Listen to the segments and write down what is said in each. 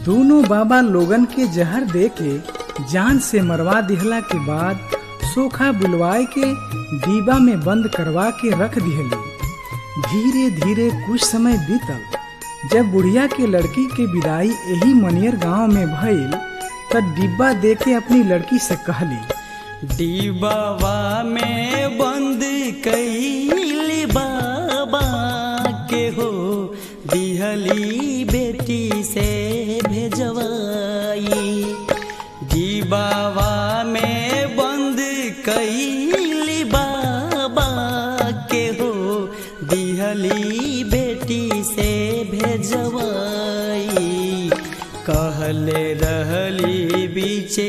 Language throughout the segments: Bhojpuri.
दोनों बाबा लोगन के जहर दे के जान से मरवा दिहला के बाद सोखा बुलवाए के डिब्बा में बंद करवा के रख दिहली। धीरे धीरे कुछ समय बीतल। जब बुढ़िया के लड़की के विदाई यही मनियर गांव में भइल तब डिब्बा दे के अपनी लड़की से कहली, डिब्बावा में बंद कइली बाबा के हो दिहली बेटी से भेजवाई। डिब्बावा में बंद कइली बाबा के हो दिहली बेटी से भेजवाई। कहले रहली बीचे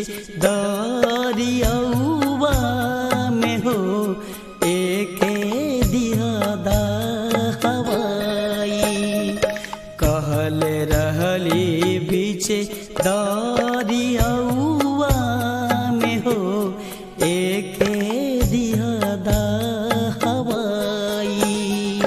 दरियौवा में हो एके दिहदा हवाई। कहले रहली बीचे दरियौवा में हो एके दिहदा हवाई।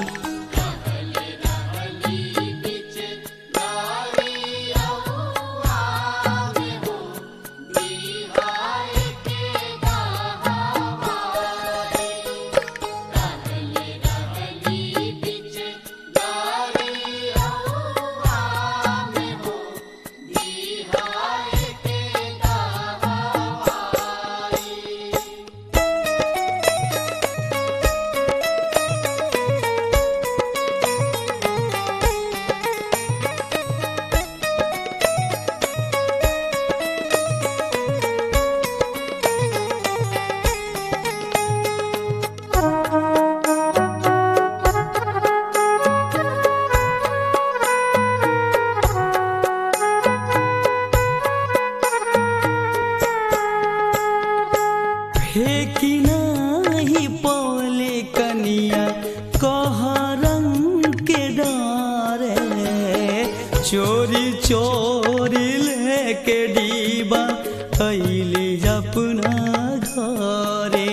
फेंकी नहीं पौले कनिया कह रंग के डारे। चोरी चोरी लेके डिब्बा अइली अपना घरे।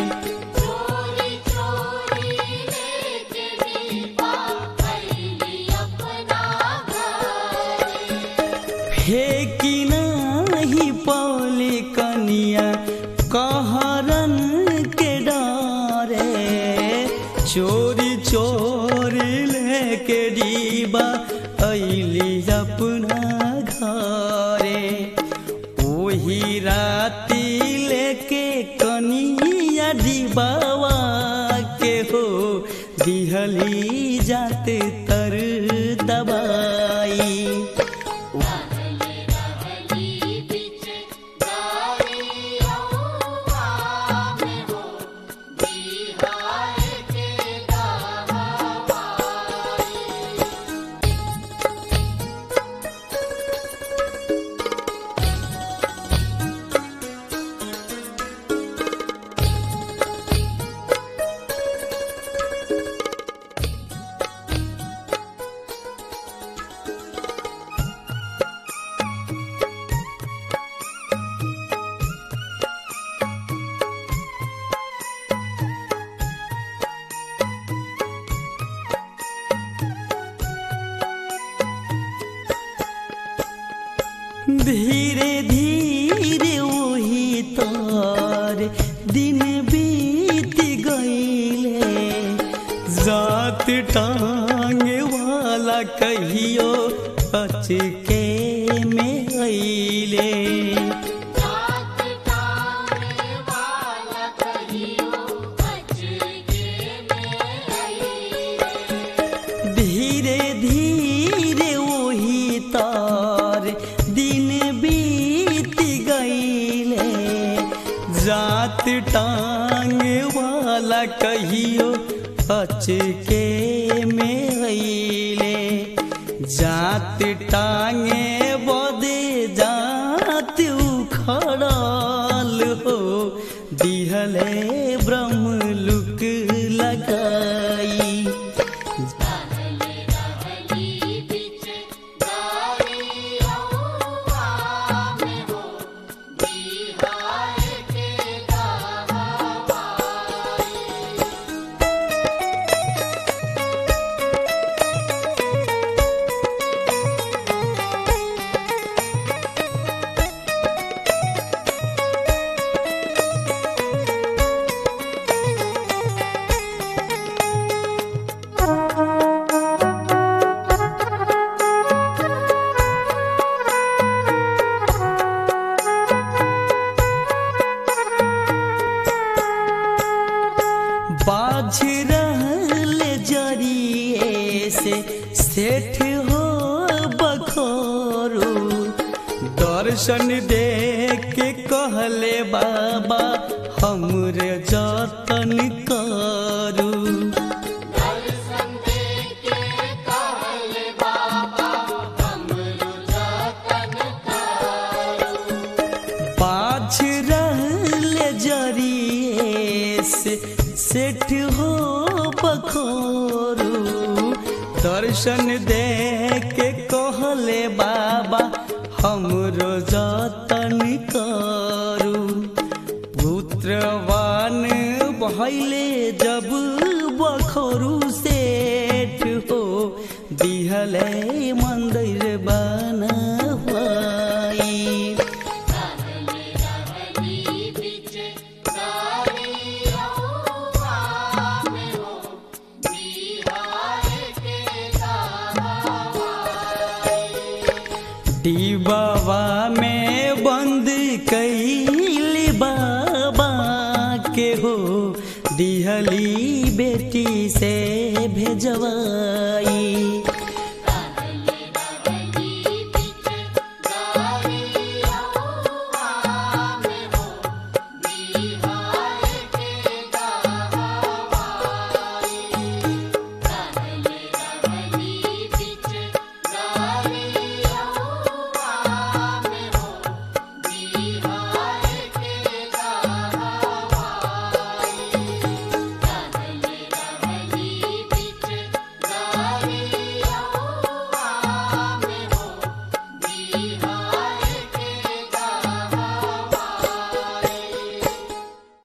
फेंकी नहीं पौले कनिया कहरन के डारे। चोरी चोरी लेके डिब्बा अइली अपना घरे। ओही राती लेके कनिया डिब्बावा के हो दिहली जाते तर दबाई। धीरे धीरे वही तार दिन बीत गईले। जात टांगे वाला कहियो अचके में अइले। धीरे धीरे वही तार दिन बीत गईले। जात टांगे वाला कहियो अचके में अइले। जात टांगे बदे जात उखड़ल हो दिहले ब्रह्म लुक लगाई। सेठ हो बखोरू दर्शन दे के कहले बाबा हमरे जतन करू पाछ रहले जरिए से सेठ हो बखोरू दर्शन दे के कहले बाबा हमरो जतन करू पुत्रवान भइले जब बखोरू सेठ हो दिहले मंदिर बनवाई डिबावा में बंद कैली बाबा के हो दिहली बेटी से भेजवाई